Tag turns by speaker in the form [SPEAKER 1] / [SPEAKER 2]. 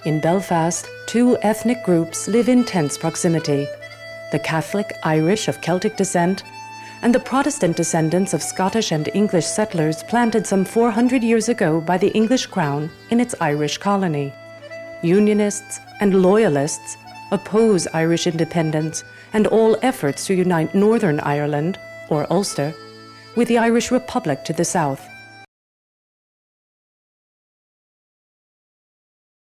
[SPEAKER 1] In Belfast, two ethnic groups live in tense proximity: the Catholic Irish of Celtic descent and the Protestant descendants of Scottish and English settlers planted some 400 years ago by the English crown in its Irish colony. Unionists and loyalists oppose Irish independence and all efforts to unite Northern Ireland, or Ulster, with the Irish Republic to the south.